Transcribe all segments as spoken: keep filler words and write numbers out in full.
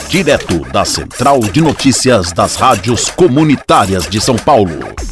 direto da Central de Notícias das Rádios Comunitárias de São Paulo.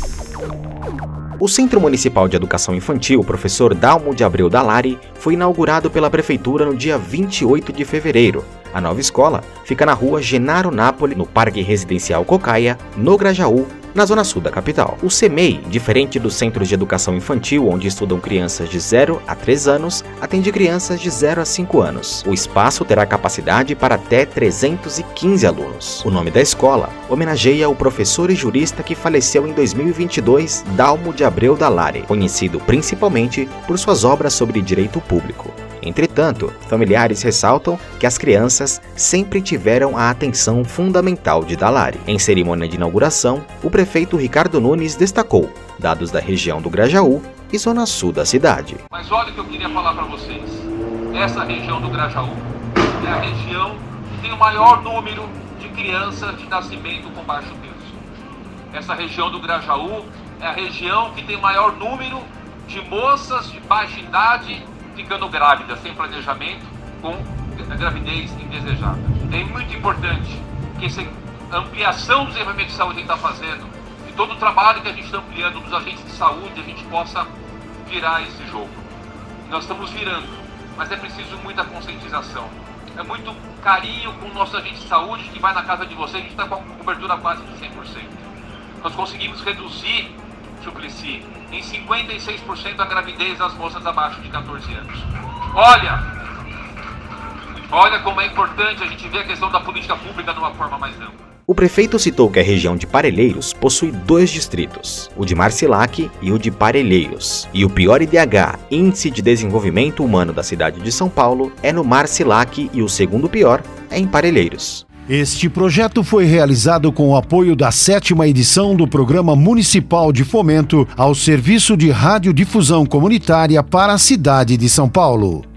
O Centro Municipal de Educação Infantil Professor Dalmo de Abreu Dallari foi inaugurado pela Prefeitura no dia vinte e oito de fevereiro. A nova escola fica na rua Genaro Napoli, no Parque Residencial Cocaia, no Grajaú, na zona sul da capital. O C M E I, diferente dos centros de educação infantil, onde estudam crianças de zero a três anos, atende crianças de zero a cinco anos. O espaço terá capacidade para até trezentos e quinze alunos. O nome da escola homenageia o professor e jurista que faleceu em dois mil e vinte e dois, Dalmo de Abreu Dallari, conhecido principalmente por suas obras sobre direito público. Entretanto, familiares ressaltam que as crianças sempre tiveram a atenção fundamental de Dallari. Em cerimônia de inauguração, o prefeito Ricardo Nunes destacou dados da região do Grajaú e zona sul da cidade. Mas olha o que eu queria falar para vocês. Essa região do Grajaú é a região que tem o maior número de crianças de nascimento com baixo terço. Essa região do Grajaú é a região que tem o maior número de moças de baixa idade ficando grávidas, sem planejamento, com gravidez indesejada. É muito importante que essa ampliação do desenvolvimento de saúde que a gente está fazendo, e todo o trabalho que a gente está ampliando nos agentes de saúde, a gente possa virar esse jogo. Nós estamos virando, mas é preciso muita conscientização. É muito carinho com o nosso agente de saúde que vai na casa de vocês, a gente está com a cobertura quase de cem por cento. Nós conseguimos reduzir, Suplicy, em cinquenta e seis por cento a gravidez das moças abaixo de quatorze anos. Olha, olha como é importante a gente ver a questão da política pública de uma forma mais ampla. O prefeito citou que a região de Parelheiros possui dois distritos, o de Marcilac e o de Parelheiros. E o pior I D H, Índice de Desenvolvimento Humano da cidade de São Paulo, é no Marcilac e o segundo pior é em Parelheiros. Este projeto foi realizado com o apoio da sétima edição do Programa Municipal de Fomento ao Serviço de Radiodifusão Comunitária para a cidade de São Paulo.